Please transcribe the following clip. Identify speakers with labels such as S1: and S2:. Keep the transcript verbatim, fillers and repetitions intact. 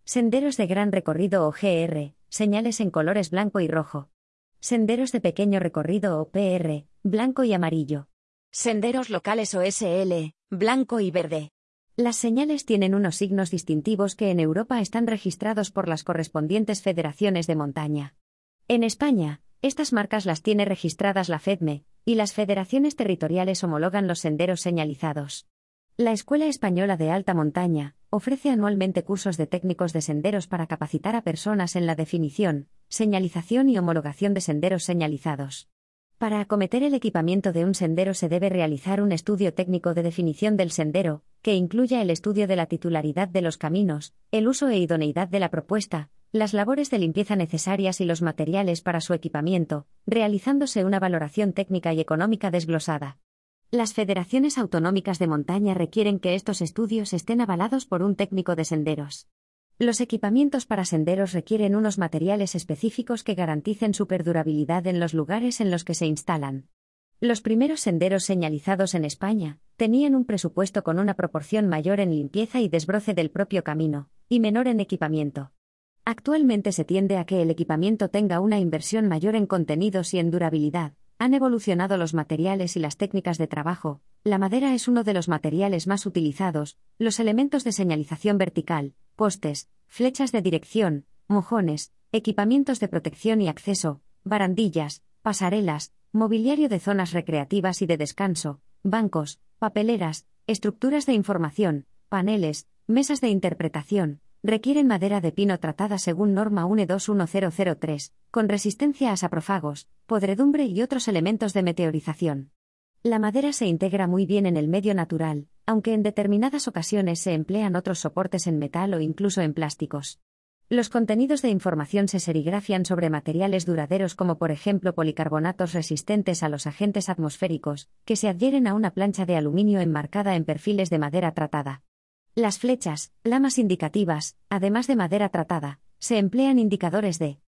S1: Senderos de gran recorrido o G R, señales en colores blanco y rojo. Senderos de pequeño recorrido o P R, blanco y amarillo.
S2: Senderos locales o S L, blanco y verde.
S1: Las señales tienen unos signos distintivos que en Europa están registrados por las correspondientes federaciones de montaña. En España, estas marcas las tiene registradas la FEDME, y las federaciones territoriales homologan los senderos señalizados. La Escuela Española de Alta Montaña ofrece anualmente cursos de técnicos de senderos para capacitar a personas en la definición, señalización y homologación de senderos señalizados. Para acometer el equipamiento de un sendero se debe realizar un estudio técnico de definición del sendero, que incluya el estudio de la titularidad de los caminos, el uso e idoneidad de la propuesta, las labores de limpieza necesarias y los materiales para su equipamiento, realizándose una valoración técnica y económica desglosada. Las federaciones autonómicas de montaña requieren que estos estudios estén avalados por un técnico de senderos. Los equipamientos para senderos requieren unos materiales específicos que garanticen su perdurabilidad en los lugares en los que se instalan. Los primeros senderos señalizados en España tenían un presupuesto con una proporción mayor en limpieza y desbroce del propio camino, y menor en equipamiento. Actualmente se tiende a que el equipamiento tenga una inversión mayor en contenidos y en durabilidad. Han evolucionado los materiales y las técnicas de trabajo, la madera es uno de los materiales más utilizados, los elementos de señalización vertical, postes, flechas de dirección, mojones, equipamientos de protección y acceso, barandillas, pasarelas, mobiliario de zonas recreativas y de descanso, bancos, papeleras, estructuras de información, paneles, mesas de interpretación, requieren madera de pino tratada según norma U N E dos uno cero cero tres, con resistencia a saprófagos, podredumbre y otros elementos de meteorización. La madera se integra muy bien en el medio natural, aunque en determinadas ocasiones se emplean otros soportes en metal o incluso en plásticos. Los contenidos de información se serigrafian sobre materiales duraderos como por ejemplo policarbonatos resistentes a los agentes atmosféricos, que se adhieren a una plancha de aluminio enmarcada en perfiles de madera tratada. Las flechas, lamas indicativas, además de madera tratada, se emplean indicadores de